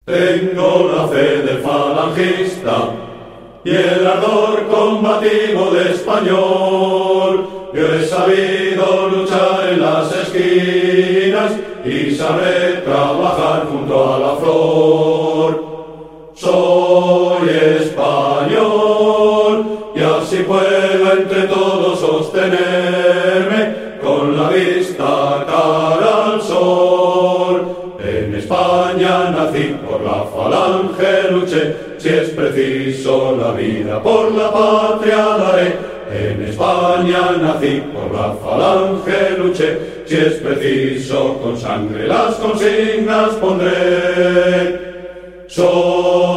Tengo la fe del falangista y el ardor combativo de español. Yo he sabido luchar en las esquinas y sabré trabajar junto a la flor. Soy español y así puedo entre todos sostenerme con la vista cara al sol. En España nací, por la falange luché, si es preciso la vida por la patria daré. En España nací, por la falange luché, si es preciso con sangre las consignas pondré. Soy